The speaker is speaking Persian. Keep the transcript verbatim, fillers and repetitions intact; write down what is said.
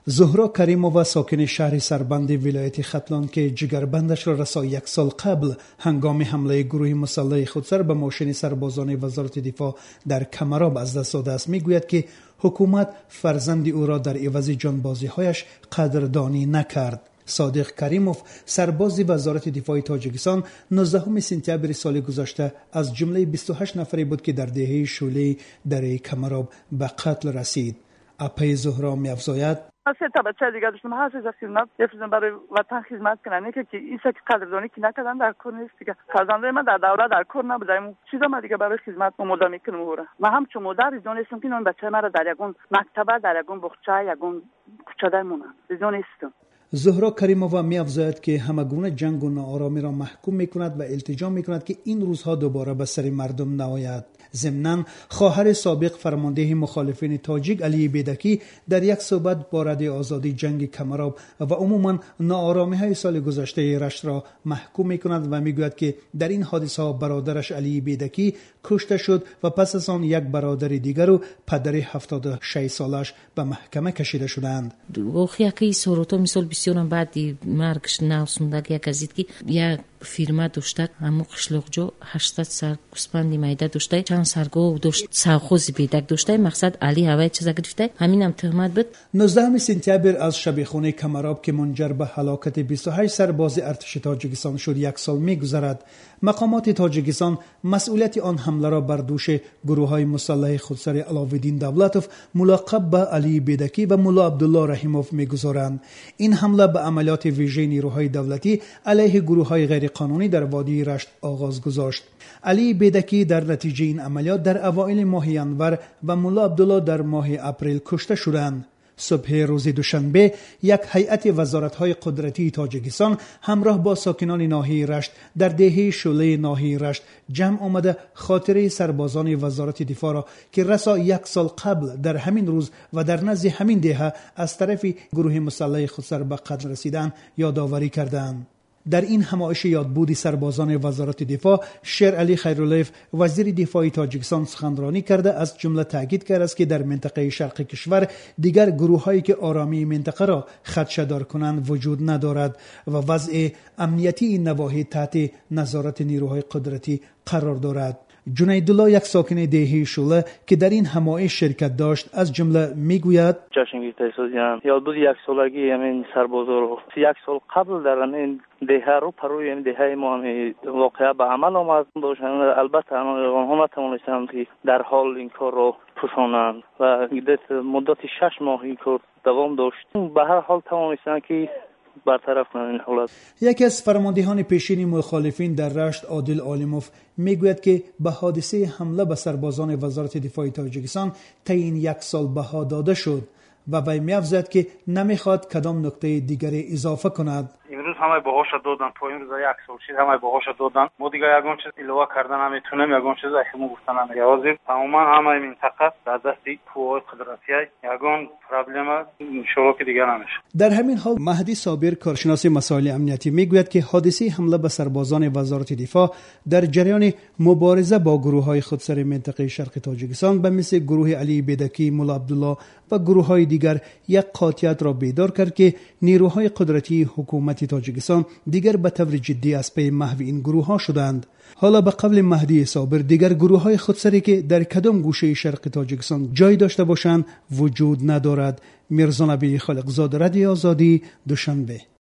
زهرا کریمووا ساکن شهر سربند ولایت ختلان که جگربندش را رسا یک سال قبل هنگام حمله گروه مسلح خودسر به ماشین سربازان وزارت دفاع در کمراب از دست داده است، میگوید که حکومت فرزند او را در عوض جانبازی هایش قدردانی نکرد. صادق کریموف سرباز وزارت دفاع تاجیکستان نوزدهم سپتامبر سال گذشته از جمله بیست و هشت نفری بود که در دهه شوله در کمراب به قتل رسید. اپی زهرا می‌افزاید: سه تا بچه دیگه داشتم، هر سه خدمت یفزن برای وطن خدمت کنن که که این سه قدردانی که نکردن در کار نیست دیگه. فرزندای من در دوره در کار نبودن، چیزا من دیگه برای خدمت مدام میکنم اورا. من هم چون مادر دونستم که اون بچه مرا در یگون مکتب، در یگون بخچه، یگون کوچه دایمونن. دونستم. زهرا کریمووا می‌افزاید که همگونه جنگ و ناآرامی را محکوم می‌کند و التجا می‌کند که این روزها دوباره به سر مردم نیاید. ضمناً خواهر سابق فرمانده مخالفین تاجیک علی بیدکی در یک صحبت با رادیو آزادی جنگ کمراب و عموماً ناآرامی‌های سال گذشته رشت را محکوم می‌کند و می‌گوید که در این حادثه برادرش علی بیدکی کشته شد و پس از آن یک برادر دیگر و پدر هفتاد و شش سالش به محکمه کشیده شدند. واقعی سوروتا مثال بسیارم بعدی مرگش ناسوندگی یک ازید که یک فیرما داشته همو قشلوق جو هشتصد سر گوسپندی میده داشته، چند سرگو داشت، سرخوزی بیدک داشته، مقصد علی هوای چیزا گرفته، همینم تهمت بود. نوزدهم سپتامبر از شبیخونه کمراب که منجر به هلاکت بیست و هشت سرباز ارتش تاجیکستان شد یک سال میگذرد. مقامات تاجیکستان مسئولیت آن حمله را بر دوش گروه‌های مسلح خودسر علاوالدین دولتوف ملقب به علی بیدکی و مولا عبدالله رحیموف میگذارند. این حمله به عملیات ویژه نیروهای دولتی علیه گروه‌های غیر قانونی در وادی رشت آغاز گذاشت. علی بیدکی در نتیجه این عملیات در اوایل ماه ینور و مولا عبدالله در ماه اپریل کشته شدند. صبح روز دوشنبه یک هیئت وزارت‌های قدرتی تاجیکستان همراه با ساکنان ناحیه رشت در دهه شوله ناحیه رشت جمع آمده خاطره سربازان وزارت دفاع را که رسا یک سال قبل در همین روز و در نزد همین دهه از طرف گروه مسلح خودسر به قتل رسیدند یادآوری کردند. در این همایش یادبود سربازان وزارت دفاع شیر علی خیراللیف وزیر دفاع تاجیکستان سخنرانی کرده از جمله تاکید کرد است که در منطقه شرق کشور دیگر گروه‌هایی که آرامی منطقه را خدشه‌دار کنند وجود ندارد و وضع امنیتی این نواحی تحت نظارت نیروهای قدرتی قرار دارد. جنیدالله یک ساکن دهه شوله که در این همایش شرکت داشت از جمله میگوید: جشن گرفته سازیم یادبود یک سالگی همین سربازا رو یک سال قبل در همین دهه رو پروی همین دهه ما همین واقعا به عمل آمد داشتن. البته آنها نتوانستند که در حال این کار رو پوشانند و مدت شش ماه این کار دوام داشت. به هر حال توانستند که برطرف کنند این حالت. یکی از فرماندهان پیشین مخالفین در رشت عادل عالموف میگوید که به حادثه حمله به سربازان وزارت دفاع تاجیکستان طی این یک سال بها داده شد و وی می‌افزاید که نمیخواد کدام نکته دیگری اضافه کند. امروز همه باهاش دادن، تا امروز یک سال شد همه باهاش دادن. ما دیگه یگان چیز اضافه کردن نمیتونیم، یگان چیز احتمال گفتن نمی‌یازیم. تماما همه منطقه در دست قوای قدرتی یگان پرابلم ان شاءالله که دیگه نمیشه. در همین حال مهدی صابر کارشناس مسائل امنیتی میگوید که حادثه حمله به سربازان وزارت دفاع در جریان مبارزه با گروه‌های خودسر منطقه شرق تاجیکستان به مثل گروه علی بیدکی، مولا عبدالله و گروه‌های دیگر یک قاطعیت را بیدار کرد که نیروهای قدرتی حکومت تاجیکستان دیگر به طور جدی از پی محو این گروه‌ها شدند. حالا به قول مهدی صابر دیگر گروه‌های خودسری که در کدام گوشه شرق تاجیکستان جای داشته باشند وجود ندارد. میرزا نبی خالقزاده، رادیو آزادی، دوشنبه.